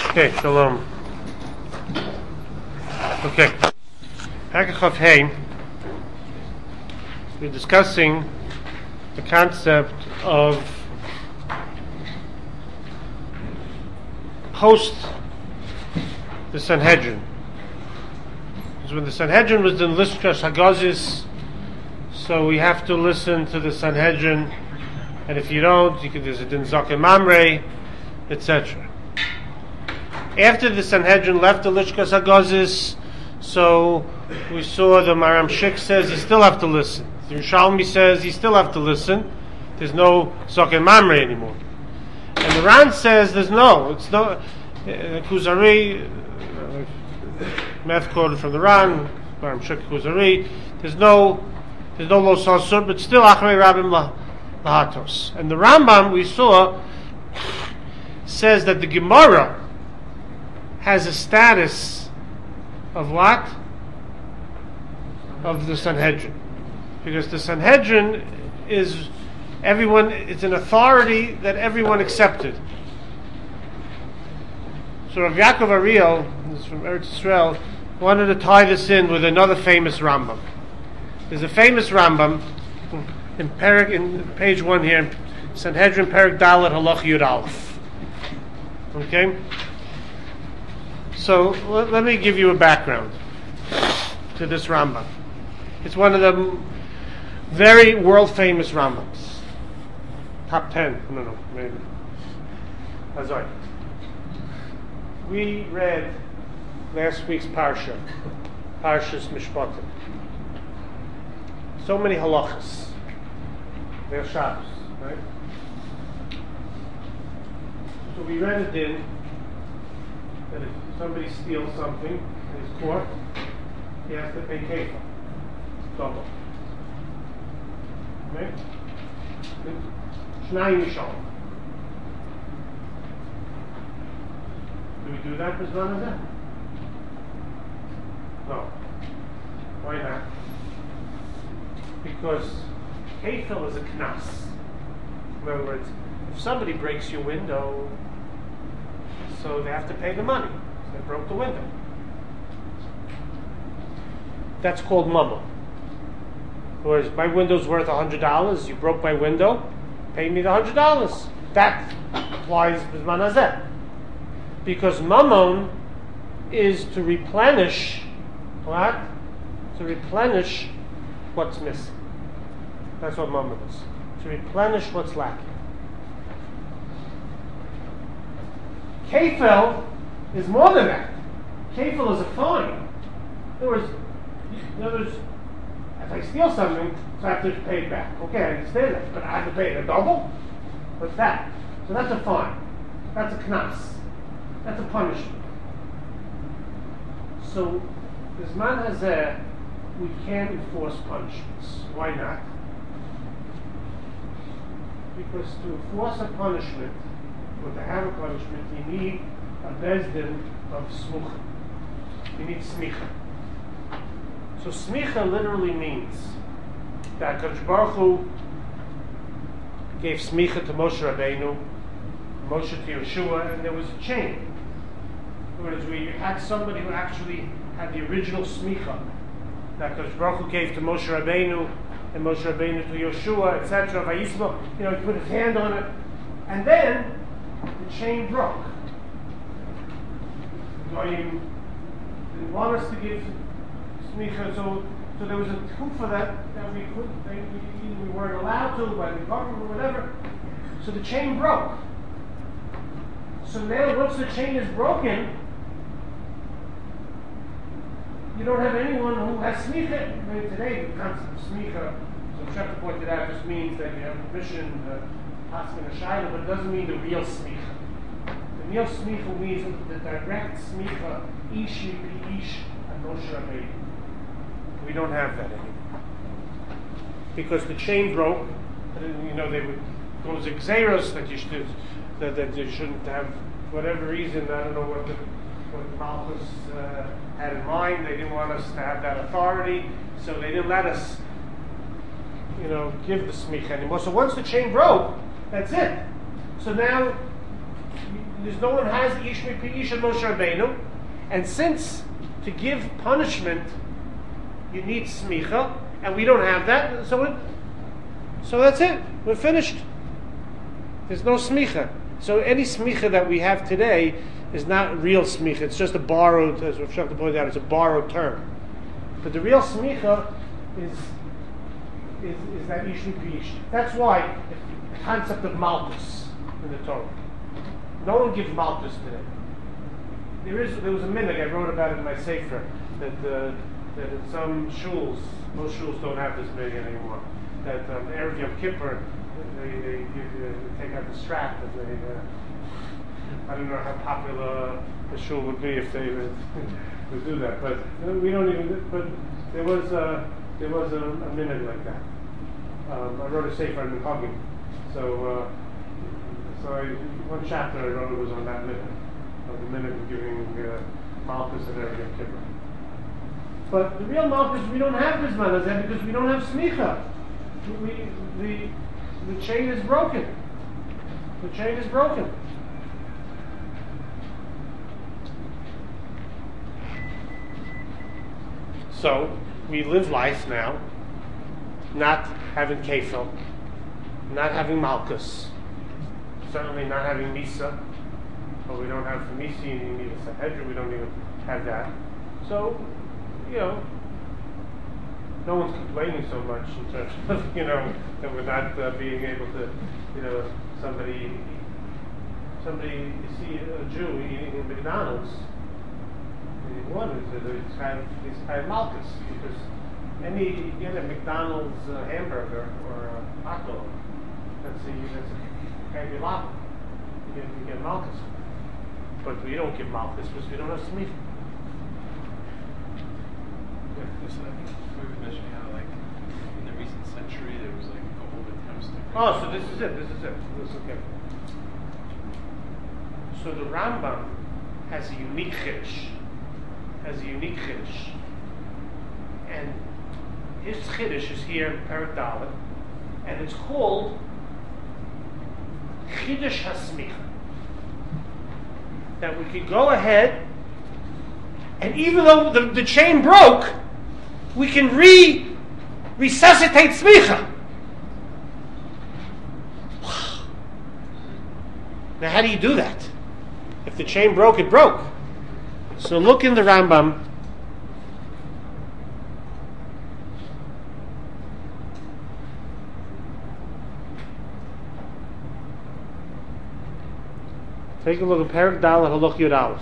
Okay, shalom. Okay. Hakachav Hey, we're discussing the concept of post the Sanhedrin. Because when the Sanhedrin was in Listras Hagazis, so we have to listen to the Sanhedrin, and if you don't, you can there's a Din Zaken Mamre, etc. After the Sanhedrin left the Lishkas Hagazis, so we saw the Maram Shik says you still have to listen. The Yerushalmi says you still have to listen. There's no Zaken Mamre anymore. And the Ran says it's no Kuzari, math quoted from the Ran, Maram Shik Kuzari. There's no Lo Sasur, but still Achrei Rabim Lahatos. And the Rambam we saw says that the Gemara has a status of what? Of the Sanhedrin. Because the Sanhedrin is everyone, it's an authority that everyone accepted. So Rav Yaakov Ariel, this is from Eretz Yisrael, wanted to tie this in with another famous Rambam. There's a famous Rambam in page 1 here, Sanhedrin Perek Dalet Halach Yud Aleph. Okay? So let me give you a background to this Rambam. It's one of the very world famous Rambams. Top 10. No, maybe. Sorry. We read last week's Parsha, Parshas Mishpatim. So many halachas. They're Shabbos, right? So we read it in that if somebody steals something in his court, he has to pay kefah, double. Okay? Shnai Mishal. Do we do that as well as that? No. Why not? Because kefil is a knas. In other words, if somebody breaks your window, so they have to pay the money. So they broke the window. That's called mama. Whereas my window's worth $100, you broke my window, pay me the $100. That applies b'zman hazeh. Because mammon is to replenish what? To replenish what's missing. That's what mammon is. To replenish what's lacking. Kefil is more than that. Kefil is a fine. In other words, if I steal something, so I have to pay it back. Okay, I understand that, but I have to pay it a double? What's that? So that's a fine. That's a knas. That's a punishment. So, Bisman Hazeh, we can't enforce punishments. Why not? Because to enforce a punishment, or to have a punishment, you need a bezdin of smucha. You need smicha. So smicha literally means that HaKadosh Baruch Hu gave smicha to Moshe Rabbeinu, Moshe to Yeshua, and there was a chain. In other words, we had somebody who actually had the original smicha that HaKadosh Baruch Hu gave to Moshe Rabbeinu, and Moshe Rabbeinu to Yeshua, etc. Vayisma, he put his hand on it, and then the chain broke. Goyim didn't want us to give smicha, so there was a kufa that we weren't allowed to by the government or whatever. So the chain broke. So now, once the chain is broken, you don't have anyone who has smicha. I mean, today the concept of smicha, so Shepard pointed out, just means that you have permission to ask in a shayla, but it doesn't mean the real smicha. The real smicha means the direct smicha, ish yipi ish, and Moshe Rabbeinu. We don't have that anymore. Because the chain broke, they would, those exeros that you should, that you shouldn't have, for whatever reason, I don't know what Malchus had in mind. They didn't want us to have that authority, so they didn't let us, give the smicha anymore. So once the chain broke, that's it. So now there's no one has ish mipi ish and Moshe Rabbeinu, and since to give punishment you need smicha, and we don't have that, so that's it. We're finished. There's no smicha. So any smicha that we have today is not real smicha. It's just a borrowed, as Rav Shachar pointed out, it's a borrowed term. But the real smicha is that ish mipi ish. That's why the concept of malchus in the Torah. No one gives malchus today. There was a minhag, I wrote about it in my sefer, that in some shuls, most shuls don't have this minhag anymore, that Erev Yom Kippur, they take out the strap, and I don't know how popular the shul would be if they would do that, but we don't even, but there was a minhag like that. I wrote a sefer on Minhagim, so one chapter I wrote was on that minhag. The minute of giving malchus and Erev Yom Kippur. But the real malchus, we don't have this manazeh because we don't have smicha. The chain is broken. The chain is broken. So we live life now, not having kefil, not having malchus, certainly not having misa. But we don't have Famisi, and you need a Sahedra, we don't even have that. So, no one's complaining so much in terms of, that we're not being able to, somebody, you see a Jew eating in McDonald's, one is kind of malchus, because you get a McDonald's hamburger or a hot dog, that's a kind of lava. You get malchus. But we don't give malchus because we don't have smicha. So I think we were mentioning how, in the recent century, there was a whole attempts to. Oh, so this is it. This is okay. So the Rambam has a unique chiddush. And his chiddush is here in Perek Dalet, and it's called Chiddush HaSmicha. That we could go ahead, and even though the chain broke, we can resuscitate smicha. Now, how do you do that? If the chain broke, it broke. So look in the Rambam. Take a look at Perek Dalet Halach Yud Aleph.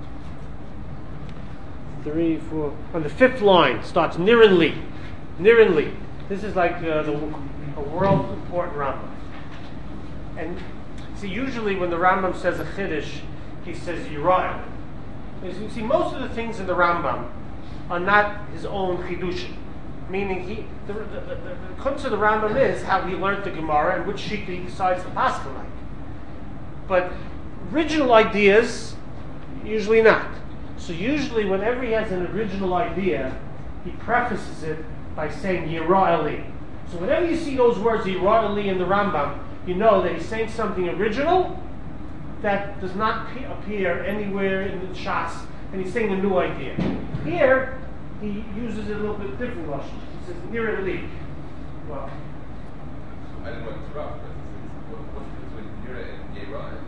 3, 4. On the 5th line starts Nir and Li. This is like a world important Rambam. And see, usually when the Rambam says a chiddush, he says Yirah. As you see, most of the things in the Rambam are not his own chidushim. Meaning, the kunz of the Rambam is how he learned the Gemara and which sheet he decides to paskin like. But original ideas, usually not. So usually whenever he has an original idea, he prefaces it by saying Yirah Eli. So whenever you see those words Yirah Eli in the Rambam, you know that he's saying something original that does not appear anywhere in the Shas, and he's saying a new idea. Here, he uses it a little bit different lashon. He says Nir Eli. Well, I didn't want to interrupt, but what's the difference between Nira and Yirah?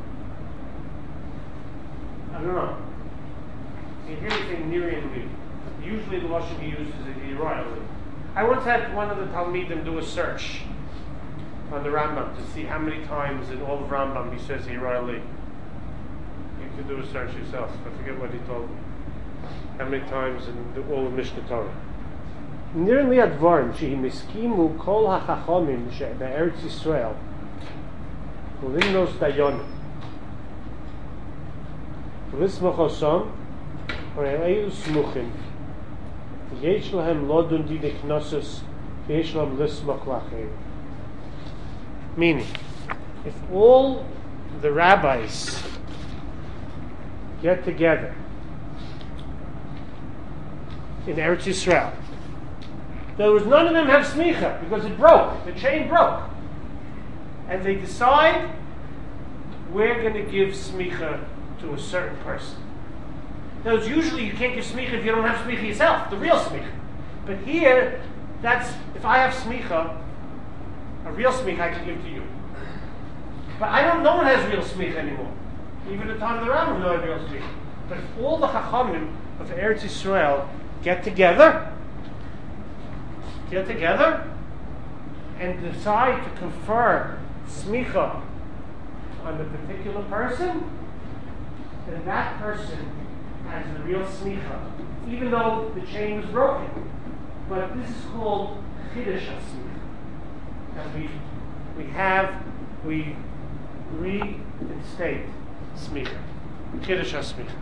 I don't know. See, here he's saying Nir Eli. Usually the lashon he uses is Yirah Eli. I once had one of the Talmidim do a search on the Rambam to see how many times in all of Rambam he says Yirah Eli. You can do a search yourself. I forget what he told me. How many times in all of Mishnah Torah. Nir Eli advarim shehi miskimu kol hachachomim be'eretz Yisrael ulimnos dayonim v'lismach osam v're'eu smuchim v'yesh lahem lodun dine knossos v'yesh lahem lismach lachem. Meaning, if all the rabbis get together in Eretz Yisrael, in other words, none of them have smicha because it broke, the chain broke, and they decide we're going to give smicha to a certain person. Now, usually you can't give smicha if you don't have smicha yourself, the real smicha. But here, that's, if I have smicha, a real smicha I can give to you. But no one has real smicha anymore. Even at the time of the Rambam, no one had real smicha. But if all the Chachamim of Eretz Yisrael get together and decide to confer smicha on a particular person, then that person has the real smicha, even though the chain was broken. But this is called chiddush smicha. And we reinstate smicha. Chiddush smicha.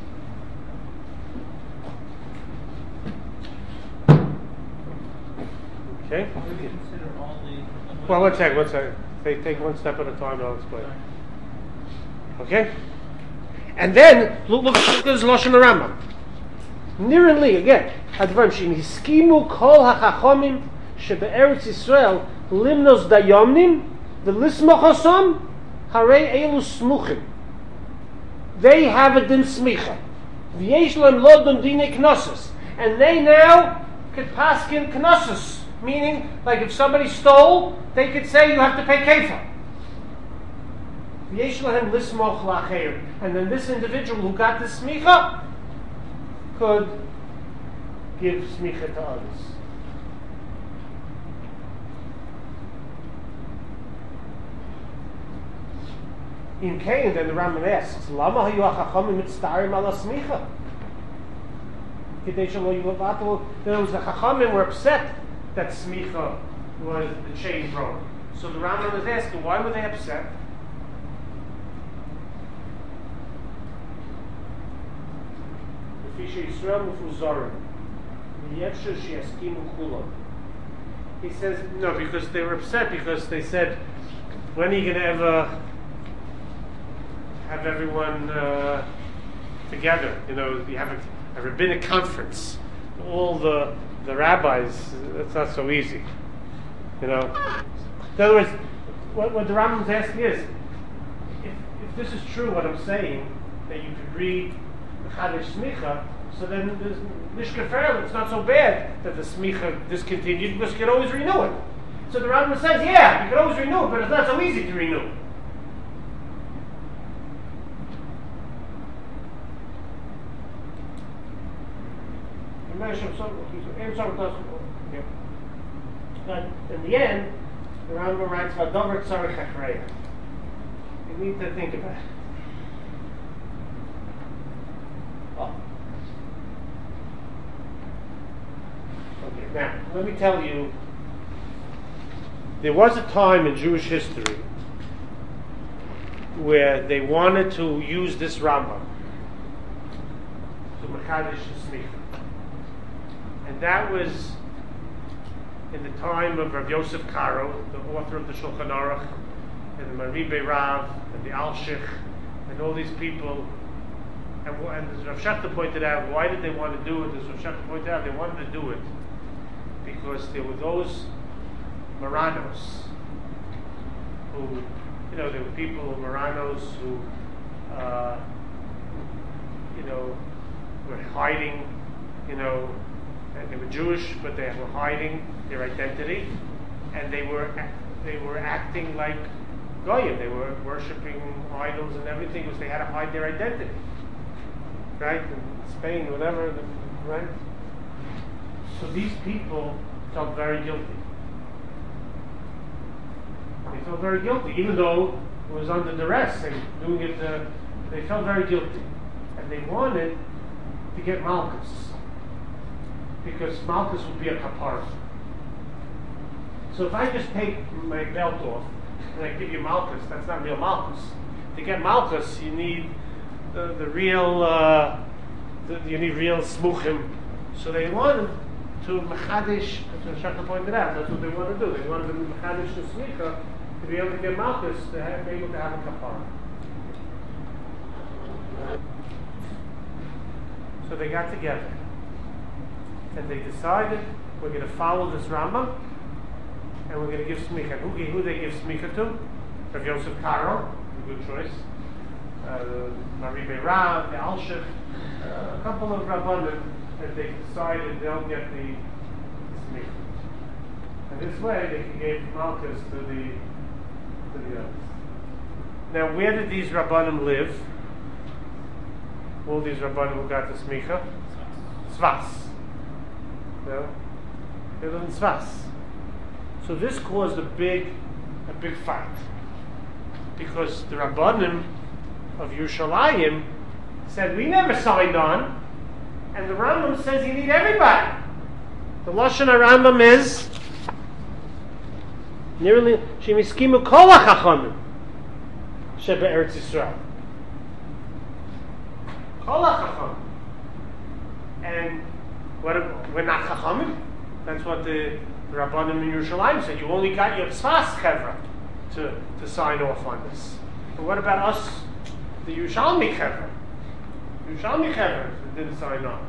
Okay? Well, one second. Take one step at a time and I'll explain. Okay? And then, look at this Lashon Rambam. Niran li, again. Advarim she'im hiskimu kol hachachomim shebe'eretz Yisrael limnos dayomnim v'lismochosom harei elu smuchim. They have a din smicha. V'yesh lem lo dun dine knossos. And they now could paskin knossos. Meaning, like if somebody stole, they could say you have to pay kefah. And then this individual who got the smicha could give smicha to others. In Cain, then the Rambam asks, Lama hayu hachachamim mitztarim ala smicha? There was the Chachamim were upset that smicha was the chain broke. So the Rambam was asking, why were they upset? He says, no, because they were upset because they said, when are you going to ever have everyone together? You know, you have a rabbinic conference. All the rabbis, that's not so easy. You know? In other words, what the Rambam is asking is, if this is true, what I'm saying, that you could read the Chadash Smicha, so then there's Nishkafer, it's not so bad that the Smicha discontinued because you can always renew it. So the Rambam says, yeah, you can always renew it, but it's not so easy to renew. But in the end, the Rambam writes, "V'dover tzarich achreya." You need to think about it. Oh. Okay, now let me tell you. There was a time in Jewish history where they wanted to use this Rambam to mekadesh smicha. And that was in the time of Rav Yosef Karo, the author of the Shulchan Aruch, and the Maribe Rav, and the Alshich, and all these people. And as Rav Shachta pointed out, why did they want to do it? As Rav Shachta pointed out, they wanted to do it because there were those Maranos who, there were people, Maranos, who, were hiding, and they were Jewish, but they were hiding their identity, and they were acting like Goyim. They were worshiping idols and everything because they had to hide their identity, right? In Spain, whatever, right? So these people felt very guilty. They felt very guilty, even though it was under duress and doing it. They felt very guilty, and they wanted to get Malchus, because Malchus would be a kapara. So if I just take my belt off and I give you Malchus, that's not real Malchus. To get Malchus, you need the real. You need real smuchim. So they wanted to mechadish. As Shachar pointed out, that's what they wanted to do. They wanted to mechadish the smicha to be able to get Malchus to be able to have a kapara. So they got together and they decided we're going to follow this Rambam and we're going to give smicha. Who they give smicha to? Rav Yosef Karo. good choice. Maribe Rav, the Alshif, a couple of Rabbanim that they decided they'll get the smicha. And this way they can give Malchus to the others. Now, where did these Rabbanim live? All these Rabbanim who got the smicha? Svas. No? They live in Svas. So this caused a big fight. Because the Rabbanim of Yerushalayim said, we never signed on, and the Rambam says you need everybody. The Lashon HaRambam is nearly Shemiskimu Kol HaChachamim Sheba Eretz Yisrael. Kol HaChachamim. And we're not Chachamim. That's what the Rabbanim in Yerushalayim said. You only got your Tzfas Chevra to sign off on this. But what about us, the Yerushalmi Chevra? Yerushalmi Chevra didn't sign on.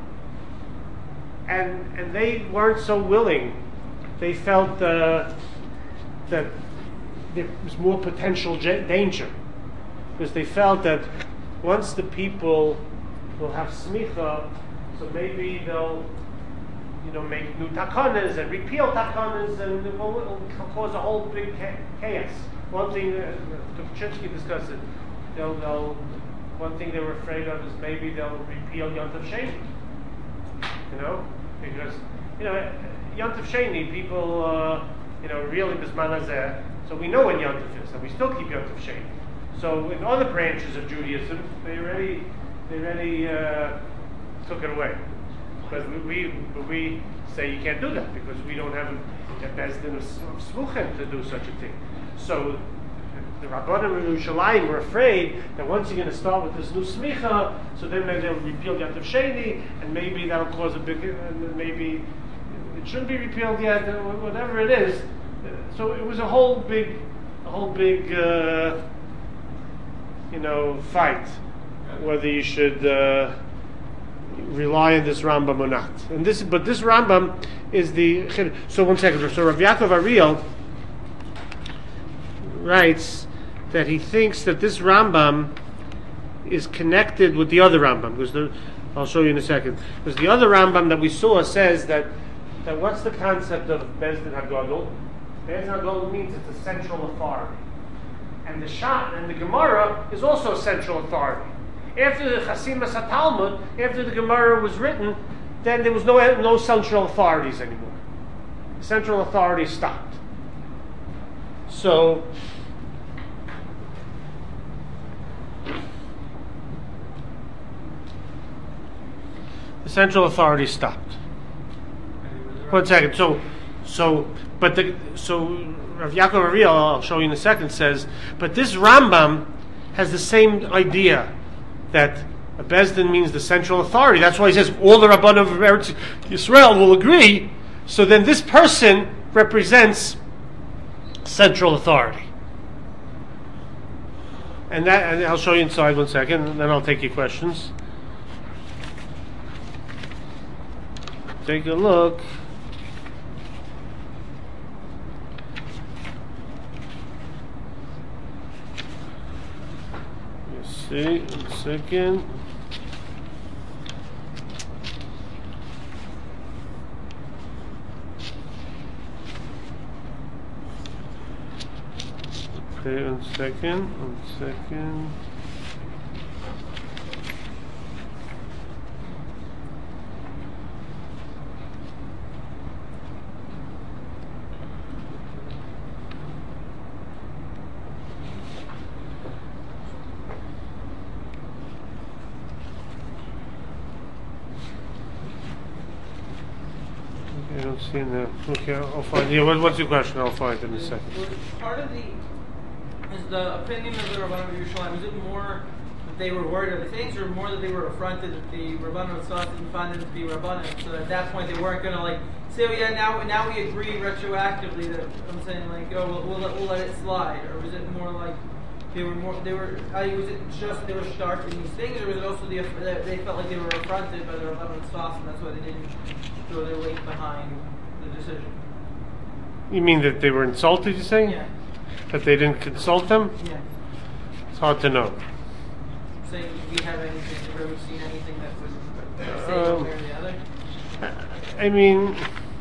And they weren't so willing. They felt that there was more potential danger. Because they felt that once the people will have smicha, so maybe they'll make new takanas and repeal takanas, and it will cause a whole big chaos. One thing, Tukhchinsky discussed it, one thing they were afraid of is maybe they'll repeal Yontav Sheni. Because, Yontav Sheni, people, really Bisman Hazeh, so we know when Yontav is, and we still keep Yontav Sheni. So in other branches of Judaism, they already took it away. But we say you can't do that because we don't have a bezdin of smuchim to do such a thing. So the Rabbanim in Yerushalayim were afraid that once you're going to start with this new smicha, so then maybe they'll repeal Yontav Sheni, and maybe that'll cause a big, and maybe it shouldn't be repealed yet, whatever it is. So it was a whole big, fight whether you should rely on this Rambam or not. But this Rambam is the. So 1 second. So Rav Yaakov Ariel writes that he thinks that this Rambam is connected with the other Rambam. Because I'll show you in a second. Because the other Rambam that we saw says that what's the concept of Bezdin HaGadol? Bezdin HaGadol means it's a central authority. And the Shach and the Gemara is also a central authority. After the Chasimas HaTalmud, after the Gemara was written, then there was no central authorities anymore. The central authority stopped. So the central authority stopped. 1 second. So Rav Yaakov Ariel, I'll show you in a second, says, but this Rambam has the same idea that a Bezdin means the central authority. That's why he says all the Rabbanim of Eretz Yisrael will agree. So then this person represents central authority. And I'll show you inside 1 second, and then I'll take your questions. Take a look. See, 1 second. Okay, 1 second. 1 second. I don't see it now. Okay, I'll find. Yeah, what's your question? I'll find it in a second. Part of the opinion of the Rabbanim of Yerushalayim, was it more that they were worried of the things, or more that they were affronted that the Rabbanim of Tzfas didn't find them to be Rabbanim? So at that point they weren't going to say, oh yeah, now we agree retroactively that I'm saying we'll let it slide, or was it more like was it just they were stark in these things, or was it also that they felt like they were affronted by the Rabbanim of Tzfas, and that's why they didn't throw their weight behind the decision? You mean that they were insulted, you say? Yeah. That they didn't consult them? Yeah. hard to know. Saying, do we have anything, have you ever seen anything that would say one way or the other? I mean,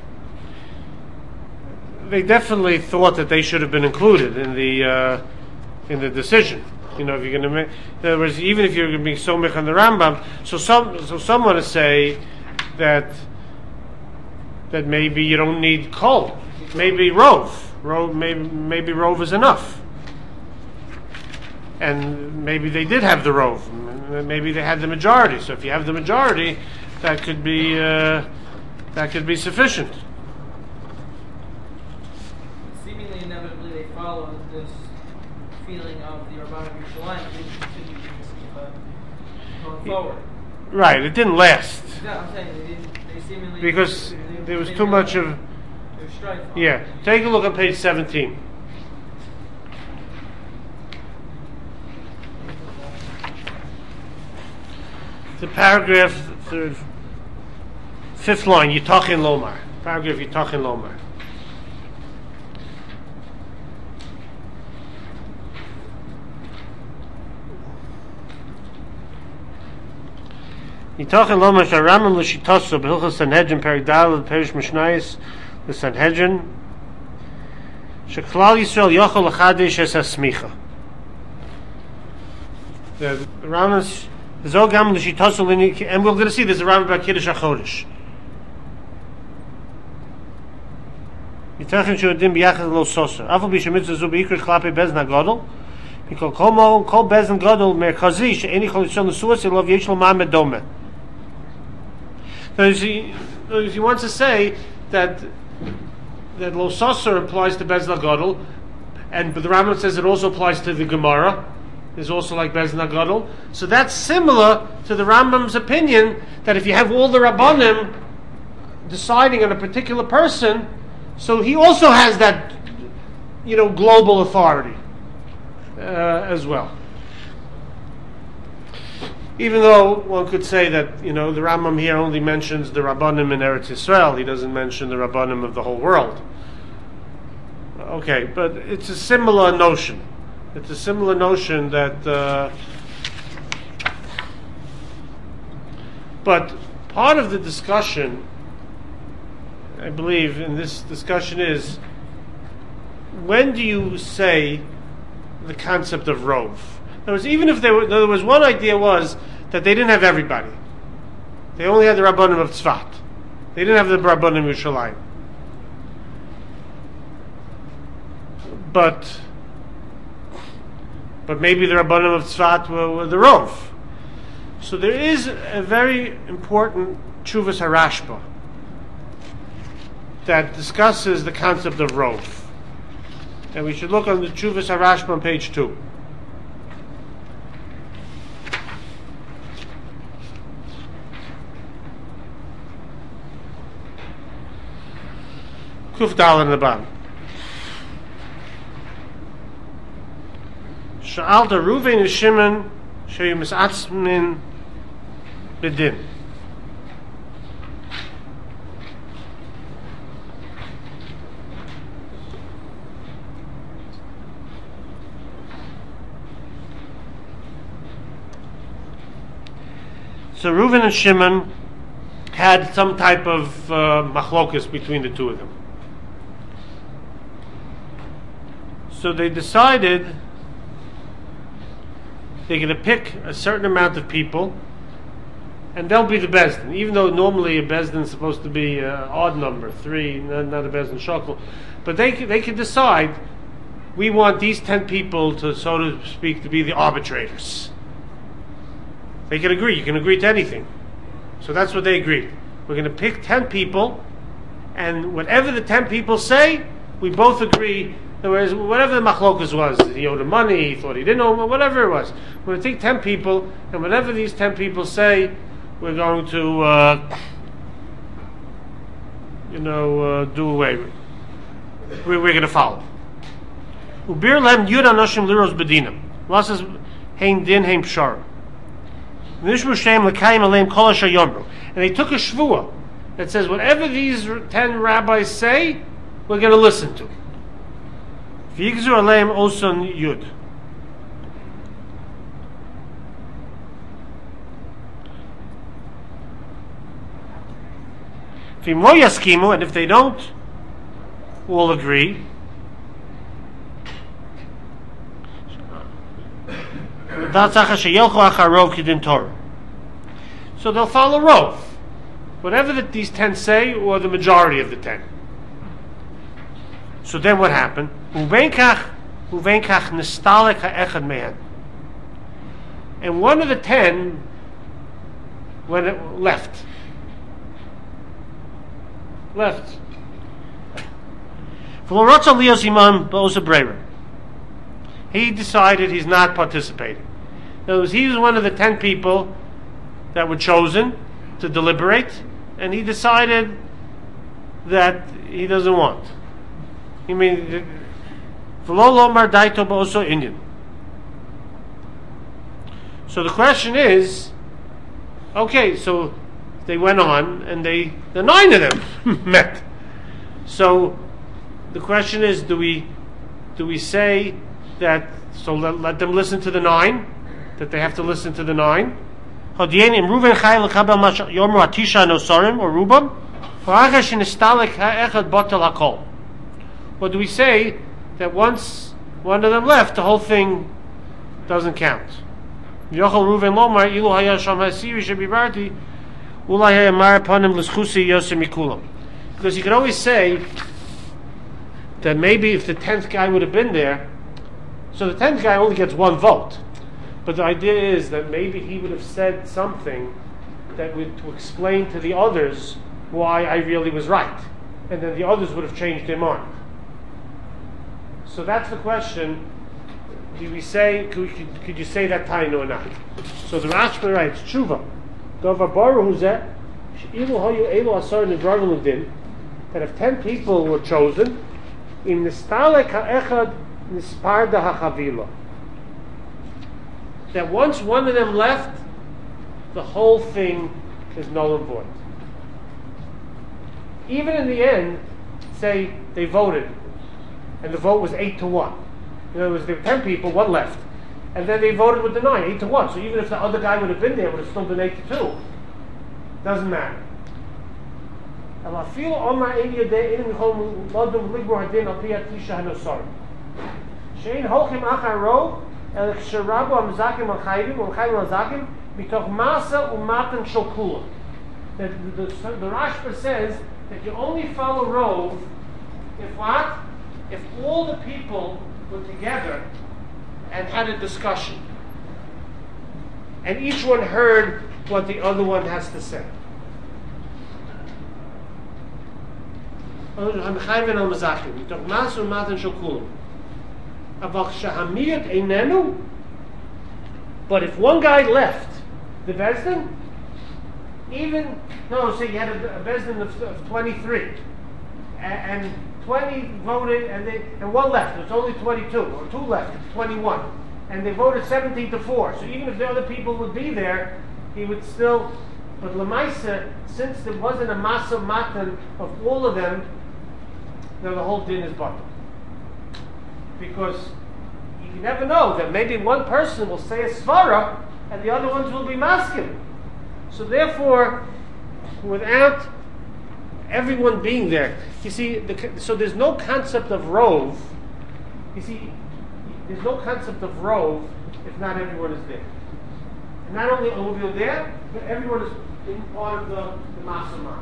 they definitely thought that they should have been included in the decision. You know, if you're going to make, in other words, even if you're going to be somich on the Rambam, so some want to say that maybe you don't need kol, maybe rov, maybe rov is enough, and maybe they did have the rov, maybe they had the majority. So if you have the majority, that could be sufficient. Seemingly inevitably they follow this feeling of the Rabbanim Yerushalayim and they continue going forward. Right, it didn't last. No, I'm saying they seemingly... Because there was too much of... There's strife. Yeah, take a look on page 17. The paragraph, the fifth line, Yitachin Lomar. Paragraph Yitachin Lomar. Yitachin Lomar Sharamim L'Shitaso B'Hilchas Sanhedrin Perik Daled Perish Mishnayis L'Sanhedrin Sheklal Yisrael Yochel L'Chadesh Es HaSmicha. The Rambam's Zogam L'Shitaso and we're going to see there's a Rambam about Kiddush HaChodesh. Yitachin Shuadim B'Yachad Lo Sosa Afal B'Shemitzah Zu B'Ikr Chlape Bezna Godel Because Kol Bezna Godel Merkazi She'eni Chol Yisrael L'Suas Elov Yesh Lo Ma'amed Domeh. He wants to say that Lo Sosa implies to Bezna Godel, but the Rambam says it also applies to the Gemara. Is also like Bezna Gadol. So that's similar to the Rambam's opinion that if you have all the Rabbanim deciding on a particular person, so he also has that, global authority as well. Even though one could say that, the Rambam here only mentions the Rabbanim in Eretz Yisrael, he doesn't mention the Rabbanim of the whole world. Okay, but it's a similar notion. It's a similar notion that, but part of the discussion, I believe, in this discussion is, when do you say the concept of rov? In other words, even if there was one idea was that they didn't have everybody. They only had the Rabbanim of Tzfat. They didn't have the Rabbanim of Yerushalayim. But maybe the Rabbanim of Tzfat were the Rov. So there is a very important Tshuvas HaRashba that discusses the concept of Rov. And we should look on the Tshuvas HaRashba on page 2. Kuf Dal in the bottom. Sha'alta Ruvain and Shimon Sheyu Misatzmin B'din. So Reuven and Shimon had some type of machlokas between the two of them. So they decided they're going to pick a certain amount of people, and they'll be the Bezdin. Even though normally a Bezdin is supposed to be an odd number, 3, not a Bezdin Shokol. But they can decide, we want these 10 people to, so to speak, to be the arbitrators. They can agree. You can agree to anything. So that's what they agreed. We're going to pick 10 people, and whatever the 10 people say, we both agree. Whereas whatever the machlokas was, he owed him money, he thought he didn't owe him, whatever it was. We're going to take 10 people, and whatever these 10 people say, we're going to, do away with. We're going to follow. Ubir lem yud anoshim liros bedinam. Lasas hein din hein pshara. Nishmu shem l'kayim aleim kol asher yomru. And they took a shvua that says whatever these 10 rabbis say, we're going to listen to. V'yigzu aleim oson yud. And if they don't all agree, so they'll follow Rov, whatever these 10 say, or the majority of the 10. So then what happened? And one of the 10 when it left. He decided he's not participating. In other words, he was one of the 10 people that were chosen to deliberate, and he decided that he doesn't want. I mean, so the question is, okay, so they went on, and the 9 of them met. So the question is, do we say that? So let them listen to the 9, that they have to listen to the 9. Or do we say that once one of them left, the whole thing doesn't count? Because you can always say that maybe if the 10th guy would have been there, so the 10th guy only gets 1 vote. But the idea is that maybe he would have said something that would to explain to the others why I really was right. And then the others would have changed their mind. So that's the question. Do we say, could you say that tainu or not? So the Rashba writes, Tshuva, that if 10 people were chosen, in nistalek ha'echad nisparda ha'chavila, that once one of them left, the whole thing is null and void. Even in the end, say they voted, and the vote was 8-1. In other words, there were 10 people, 1 left. And then they voted with the 9, 8-1. So even if the other guy would have been there, it would have still been 8-2. Doesn't matter. The Rashba says that you only follow Rov if what? If all the people were together and had a discussion, and each one heard what the other one has to say. But if one guy left the Bezdin, say you had a Bezdin of 23, and 20 voted, and 1 left, it's only 22, or 2 left, it's 21, and they voted 17-4. So even if the other people would be there, he would still. But Lamaisa, since there wasn't a masa matan of all of them, now the whole din is bottled. Because you never know, that maybe one person will say a svara and the other ones will be masking. So therefore, without everyone being there, you see, so there's no concept of rov. You see, there's no concept of rov if not everyone is there. And not only are we there, but everyone is in part of the masama.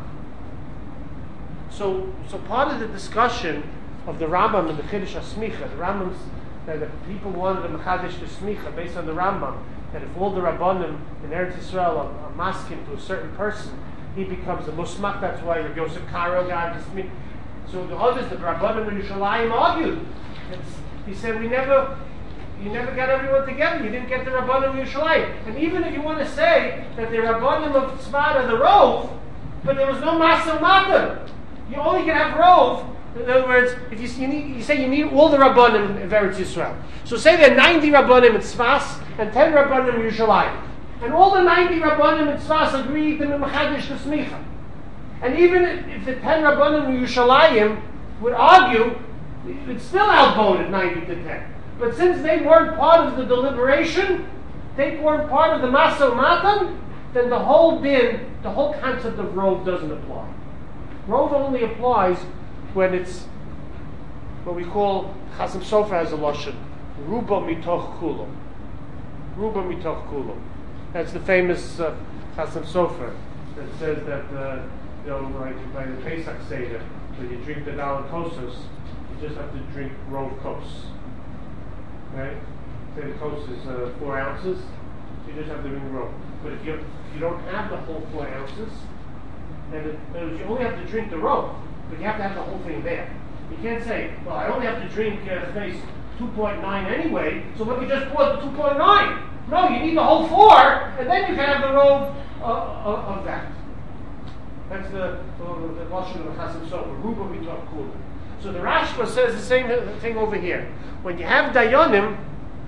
So part of the discussion of the Rambam and the Chiddush HaSmicha, the Rambam's, that the people wanted the Mechadish to Smicha based on the Rambam, that if all the Rabbanim in Eretz Yisrael are masking to a certain person, he becomes a musmak. That's why the Yosef Karo got to Smicha. So the others, the Rabbanim in Yerushalayim, argued. He said, you never got everyone together. You didn't get the Rabbanim in Yerushalayim. And even if you want to say that the Rabbanim of Tzfat are the Rov, but there was no Masa Matam. You only can have Rov. In other words, if you say you need all the Rabbanim in Eretz Yisrael. So say there are 90 Rabbanim in Tzfas and 10 Rabbanim in Yerushalayim. And all the 90 Rabbanim in Tzfas agreed to Mechadish to Smicha. And even if the 10 Rabbanim in Yerushalayim would argue, it's still outvoted 90-10. But since they weren't part of the deliberation, they weren't part of the Masa Matam, then the whole din, the whole concept of Rov doesn't apply. Rove only applies when it's what we call Chasam Sofer has a lashon, Ruba mitoch kulo. Ruba mitoch kulo. That's the famous Chasam Sofer that says that like by the Pesach Seder, when you drink the Daled Kosos, you just have to drink Rove Kos. Right? Say the Kos is 4 ounces, so you just have to drink Rove. But if you don't have the whole 4 ounces, then you only have to drink the Rove, but you have to have the whole thing there. You can't say, well, I only have to drink space 2.9 anyway, so let me just pour the 2.9. No, you need the whole 4, and then you can have the Rove of that. That's the lashon of the Chasam Sofer. Ruba mitoch kulo. So the Rashba says the same thing over here. When you have dayanim,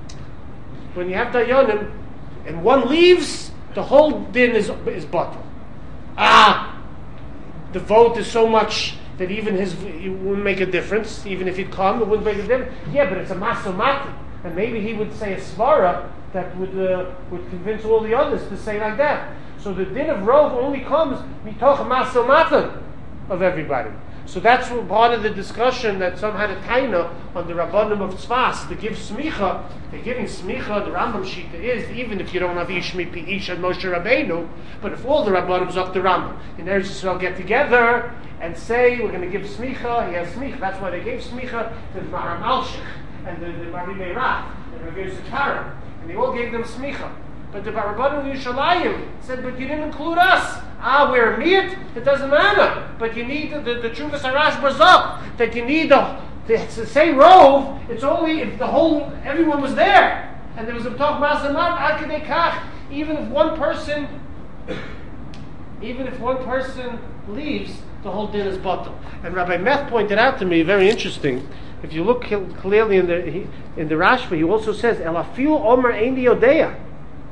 and one leaves, the whole din is batal. The vote is so much that even it wouldn't make a difference. Even if he'd come, it wouldn't make a difference. Yeah, but it's a masomati, and maybe he would say a svara that would convince all the others to say like that. So the din of Rove only comes mitoch masomatan of everybody. So that's part of the discussion that some had a taina on the Rabbanim of Tzfas to give smicha. They're giving smicha. The Rambam Shita is even if you don't have ish mipi ish and Moshe Rabbeinu, but if all the Rabbanim's up the Rambam in Eretz Yisrael get together and say we're going to give smicha, he has smicha. That's why they gave smicha to the Maharam Alshich and the Bari Meirach and the Rav Yisrael, and they all gave them smicha. But the Rabbanim Yushalayim said, but you didn't include us. We're a miyat, it doesn't matter. But you need the Chuvas HaRashba's up, that you need the same Rove, it's only if everyone was there. And there was a talk Masamat, Akadei Kach, even if one person leaves, the whole din is batal. And Rabbi Meth pointed out to me, very interesting, if you look clearly in the Rashba, he also says, Elafiu Omer Eini Yodea.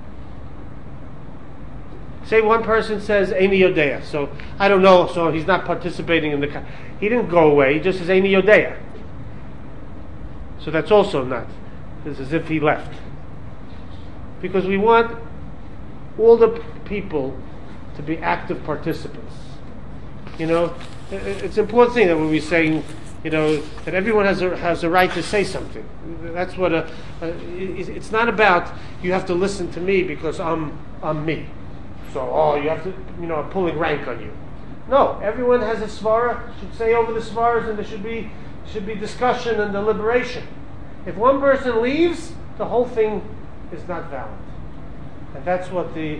Say one person says Eini Yodea, so I don't know, so he's not participating in he didn't go away, he just says Eini Yodea. So that's also not. It's as if he left. Because we want all the people to be active participants. It's an important thing that when we're saying, that everyone has a right to say something. That's what it's not about you have to listen to me because I'm me. So, you have to, I'm pulling rank on you. No, everyone has a svara, should say over the svaras, and there should be discussion and deliberation. If one person leaves, the whole thing is not valid. And that's what the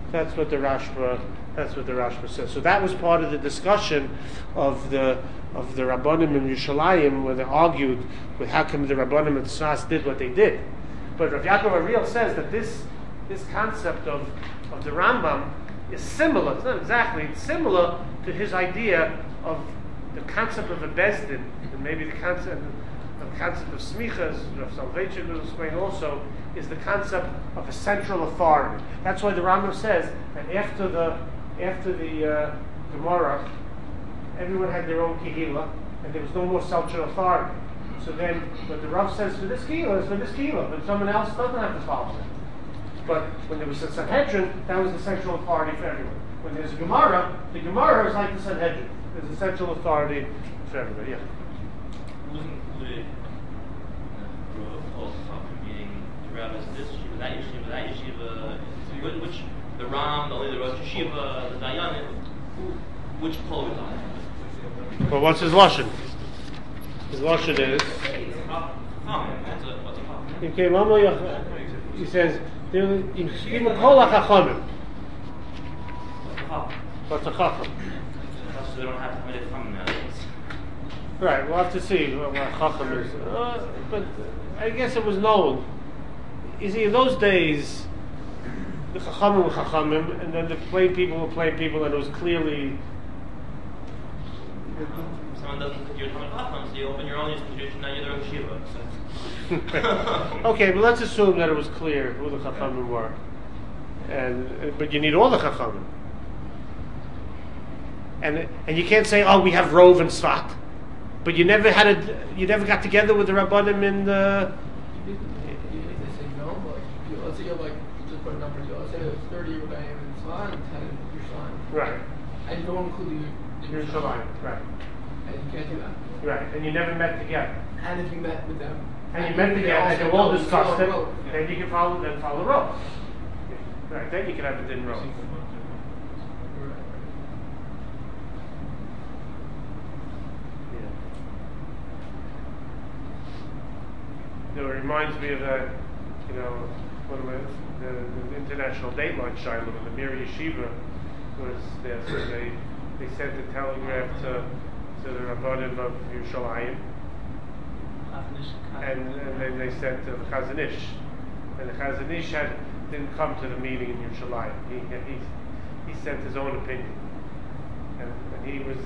Rashba says. So that was part of the discussion of the Rabbanim in Yerushalayim, where they argued with how come the Rabbanim and Tzfas did what they did. But Rav Yaakov Ariel says that this concept of the Rambam is similar. It's not exactly. It's similar to his idea of the concept of a bezdin, and maybe the concept of smicha, as Rav Soloveitchik will explain also, is the concept of a central authority. That's why the Rambam says that after the Gemara, everyone had their own kehillah, and there was no more central authority. So then, what the Rav says for this kehillah is for this kehillah, but someone else doesn't have to follow it. But when there was a Sanhedrin, that was the central authority for everyone. When there's a Gemara, the Gemara is like the Sanhedrin. There's a central authority for everybody. Yeah. Wasn't included meaning the rabbis this yeshiva, that yeshiva, which the Ram, only the Rosh Yeshiva, the Dayan, which poll is on? Well, what's his lashon? His lashon is. He says. What's a chacham? So they don't have to commit it from nowadays. Right, we'll have to see what chacham is. But I guess it was known. You see, in those days, the chachamim were chachamim, and then the plain people were plain people, and it was clearly. Someone doesn't think you're a chacham, so you open your own institution, now you're the Rosh Yeshiva. Okay, but let's assume that it was clear who the chachamim were, but you need all the chachamim, and you can't say, we have Rove and Sfat, but you never got together with the Rabbanim in the. They say no, but let's say you have just put a number. Let's say there's 30 Rebbeim in Sfat and 10 in Yerushalayim. Right. And you don't include Yerushalayim, right. And you can't do that. Right, and you never met together. And if you met with them. And you met together, and you all discussed it, Road. then you can follow the road. Right, then you can have a din road. It reminds me of one of the international dateline shiloh when the Mir Yeshiva was there. So they sent a telegraph to the Rabbanim of Yerushalayim, and then they sent to the Chazon Ish, and the Chazon Ish didn't come to the meeting in Yerushalayim. He sent his own opinion, and he was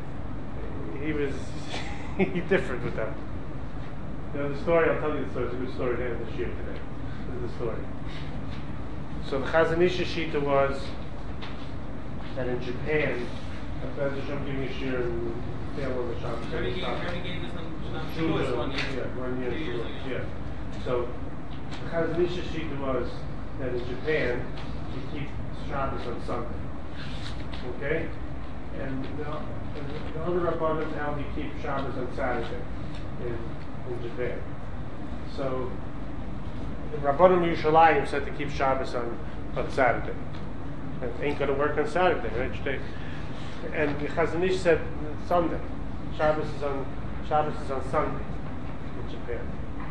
different with them. The story, I'll tell you the story, it's a good story to end the shir today. This is the story. So the Chazon Ish's shita was that in Japan, after Hashem gave me a shir and fail on the Shabbos. Jeremy gave this on Shavuos 1 year. Yeah, 1 year. 2 years ago. Yeah. So the Chazon Ish's shita was that in Japan, you keep Shabbos on Sunday. Okay? And the other Rabbanim now, you keep Shabbos on Saturday in Japan. So the Rabbanim Yerushalayim said to keep Shabbos on Saturday. It ain't going to work on Saturday, right? And the Chazon Ish said Sunday. Shabbos is on Sunday in Japan.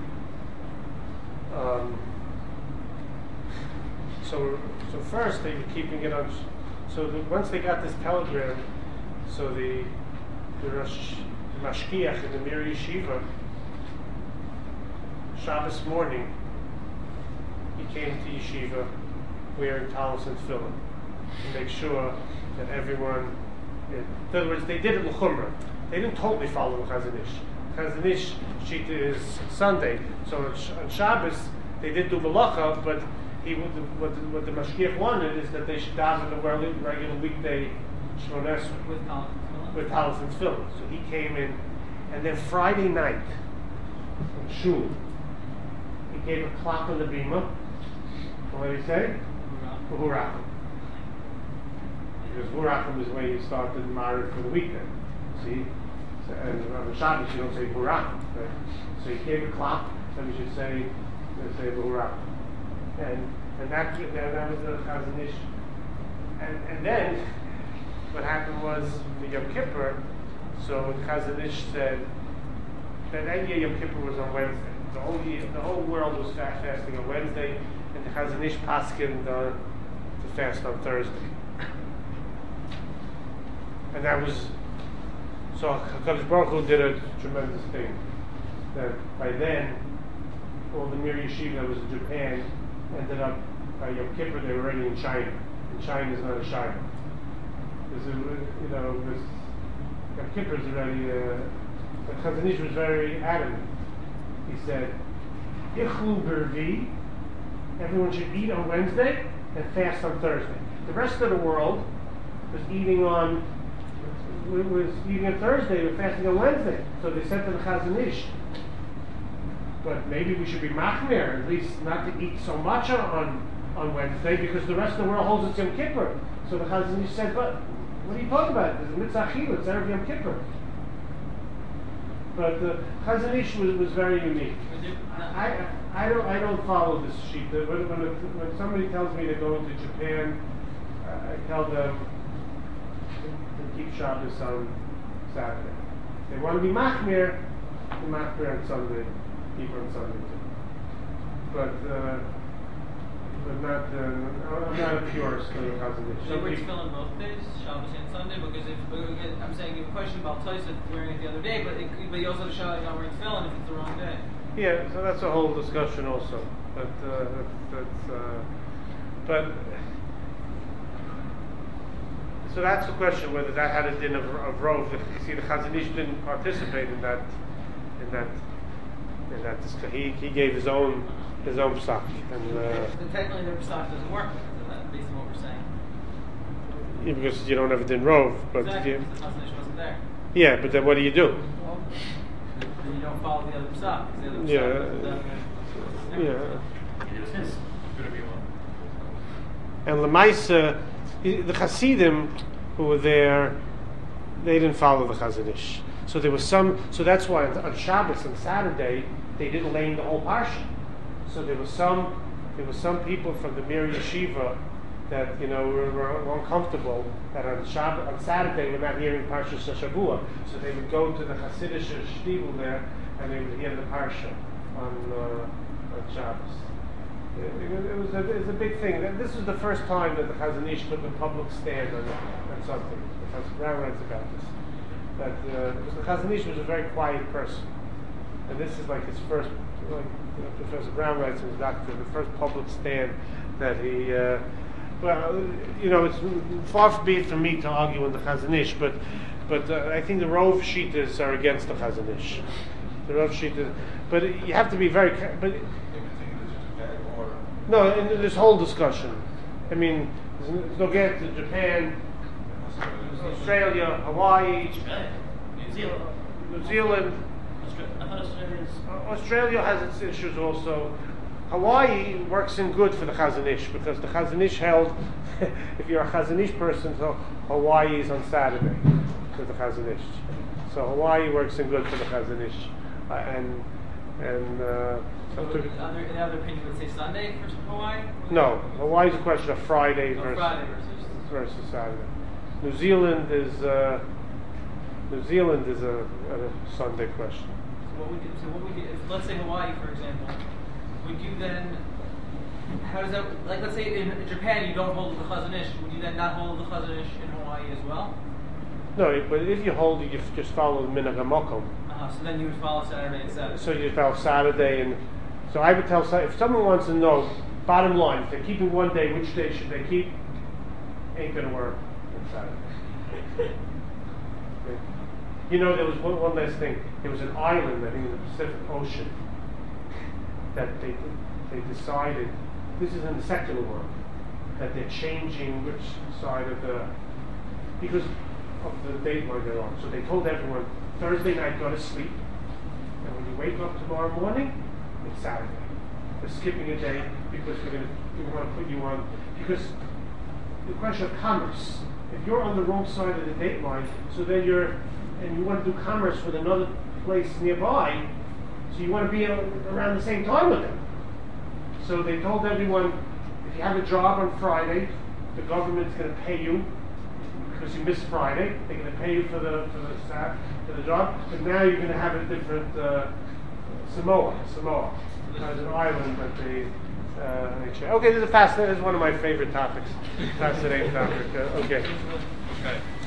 So first they were keeping it on. So once they got this telegram, so the Mashkiach in the Mir Yeshiva, Shabbos morning, he came to Yeshiva wearing talis and tefillin to make sure that everyone. In other words, they did it l'chumrah. They didn't totally follow the Chazon Ish. Chazon Ish shita is Sunday, so on Shabbos they did do malacha, but what the Mashkiach wanted is that they should daven the regular weekday Shmoneh Esrei with talis and tefillin. So he came in, and then Friday night in Shul, he gave a clap on the bima. What did he say? Hurrah. Because Hurrah is when you start the marriage for the weekend. See? So, and on the Shabbos you don't say Hurrah. Right? So he gave a clap, and we should say Hurrah. And that was the Chazon Ish. And then what happened was the Yom Kippur. So the Chazon Ish said that year Yom Kippur was on Wednesday. The whole world was fasting on Wednesday, and the Chazon Ish paskined to fast on Thursday. And that was so HaKadosh Baruch Hu did a tremendous thing. That by then, all the Mir Yeshiva that was in Japan ended up by Yom Kippur they were already in China, and China is not a China. Yom Kippur is already. The Chazon Ish was very adamant. He said, "Ichlu b'Revi, everyone should eat on Wednesday and fast on Thursday. The rest of the world was eating on Thursday, but fasting on Wednesday. So they said to the Chazon Ish, but maybe we should be machmir, at least not to eat so much on Wednesday, because the rest of the world holds its Yom Kippur." So the Chazon Ish said, "But what are you talking about? There's a mitzvah chila, it's Erev Yom Kippur." But the Chazon Ish was very unique. I don't follow this sheet. When somebody tells me to go into Japan, I tell them to keep Shabbos on Saturday. If they want to be machmir, the machmir on Sunday, keep on Sunday too. But not. I'm not a purist for the Chazon Ish. They wear tefillin both days, Shabbos and Sunday, because I'm saying you have a question about Tosef wearing it the other day, but you also have a shot not wearing tefillin if it's the wrong day. Yeah, so that's a whole discussion also. But so that's the question whether that had a din of rov. You see, the Chazon Ish didn't participate in that. He gave his own psak. And technically, their psak doesn't work based on what we're saying. Yeah, because you don't have a din rov. But exactly, because the Chazon Ish wasn't there. Yeah, but then what do you do? Then you don't follow the other psak. And Lemaisa, the Hasidim who were there, they didn't follow the Chazon Ish. So there was some. So that's why on Shabbos and Saturday they didn't lay in the whole parsha. So there was some people from the Mir Yeshiva that were uncomfortable that on Saturday we're not hearing Parsha Shavua. So they would go to the Hasidic shtivel there and they would hear the parsha on Shabbos. It was a big thing. This was the first time that the Chazon Ish took a public stand on something. Professor Brown writes about this. Because the Chazon Ish was a very quiet person, and this is like his first, Professor Brown writes in his doctrine, the first public stand that he. It's far from it for me to argue on the Chazon Ish, but I think the Rov Shitas are against the Chazon Ish. The Rov Shitas, but you have to be very. But no, in this whole discussion, I mean, there's no get to Japan, Australia, Hawaii, New Zealand. I thought Australia has its issues also. Hawaii works in good for the Chazon Ish because the Chazon Ish held, if you're a Chazon Ish person, so Hawaii is on Saturday for the Chazon Ish. So Hawaii works in good for the Chazon Ish. In other opinion, would say Sunday for Hawaii? No, Hawaii is a question of Friday Friday versus Saturday. New Zealand is a Sunday question. So what would you, if, let's say Hawaii, for example, would you then, how does that, like let's say in Japan you don't hold the Chazon Ish, would you then not hold the Chazon Ish in Hawaii as well? No, but if you hold it, you just follow the Minhag HaMakom. So then you would follow Saturday and Saturday. So you follow Saturday, and so I would tell if someone wants to know, bottom line, if they're keeping one day, which day should they keep? Ain't gonna work on Saturday. There was one last thing. There was an island, I think, in the Pacific Ocean, that they decided, this is in the secular world, that they're changing which side of because of the date line they're on. So they told everyone, Thursday night go to sleep, and when you wake up tomorrow morning, it's Saturday. We're skipping a day because we want to put you on, because the question of commerce, if you're on the wrong side of the date line, so then and you want to do commerce with another place nearby, so you want to be around the same time with them. So they told everyone, if you have a job on Friday, the government's going to pay you because you missed Friday. They're going to pay you for the job, but now you're going to have a different Samoa as an island that they change. Okay, this is one of my favorite topics. Fascinating topic. Okay.